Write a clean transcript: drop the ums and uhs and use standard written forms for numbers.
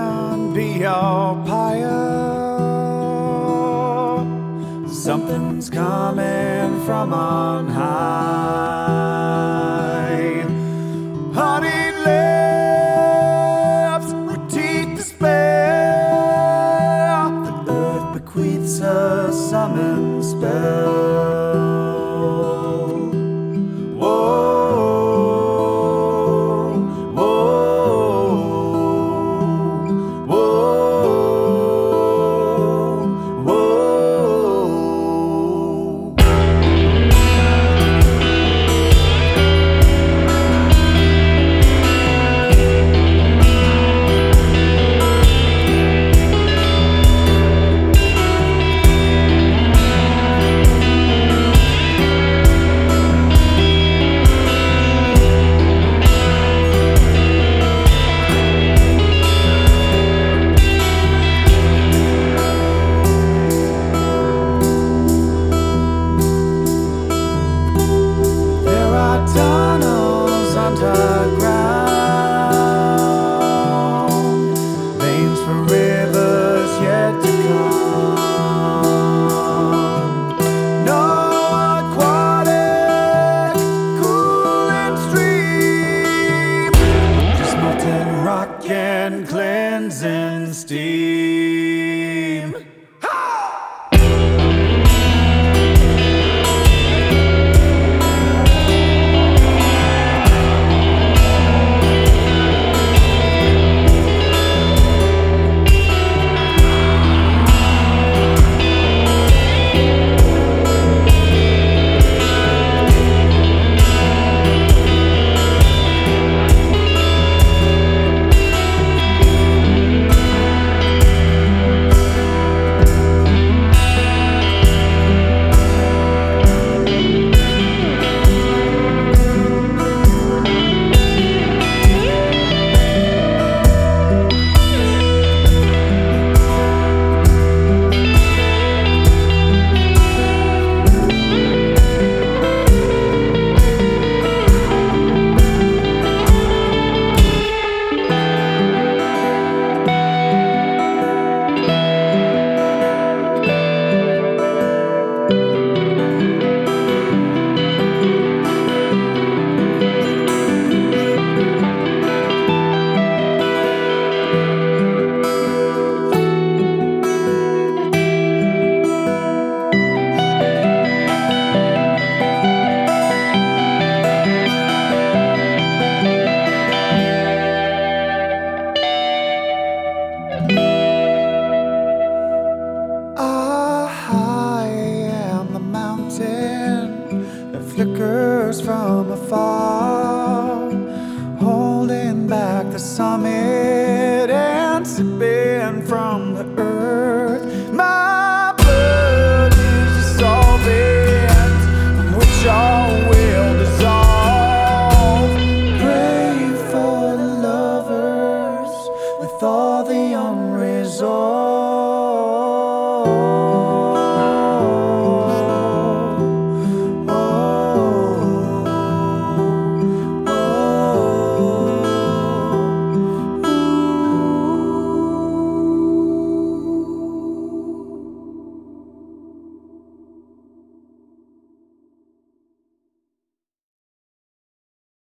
and be all pious. Something's coming from on high. Honey lips with teeth to spare. The earth bequeaths a summon spell. Tunnels underground, veins for rivers yet to come. No aquatic cooling stream, just molten rock and cleansing steam. That flickers from afar, holding back the summit and sipping from the earth. My blood is a solvent from which all will dissolve. Pray for the lovers with all the unresolved.